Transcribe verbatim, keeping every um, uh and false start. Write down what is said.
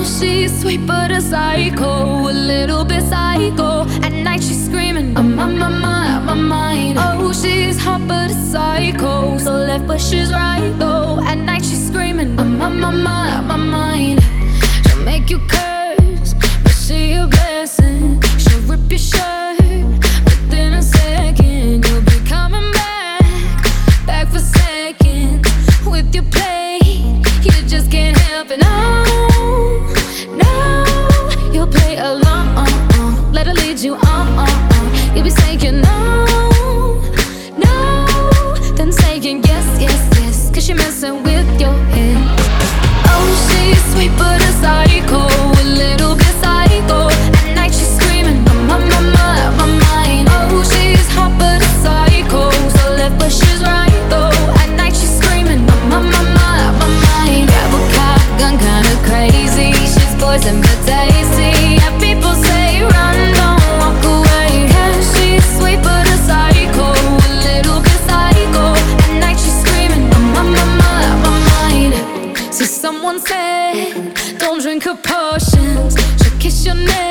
she's sweet but a psycho, a little bit psycho. At night she's screaming, I'm on my mind, my mind. Oh, she's hot but a psycho, so left but she's right though. At night she's screaming, I'm on my mind, my mind. She'll make you curse, but she a blessing. She'll rip your shirt within a second. You'll be coming back, back for seconds with your plate. You just can't help it, no, no. You'll play along, let her lead you on, on. You'll be saying no, no, then saying yes, yes, yes, cause you're messing with your head. Oh, she's sweet but a psycho, a little bit psycho. At night she's screaming, I'm on my mind, my mind. Oh, she's hot but a psycho, so left but she's right though. At night she's screaming, I'm on my mind, my mind. Grab a cop gun, kinda crazy. She's poison but tasty. Yeah, people say run, don't walk away. Yeah, she's sweet but a psycho, a little bit psycho. At night she's screaming, I'm on my mind, my mind. See, someone said, don't drink her potions. She'll kiss your neck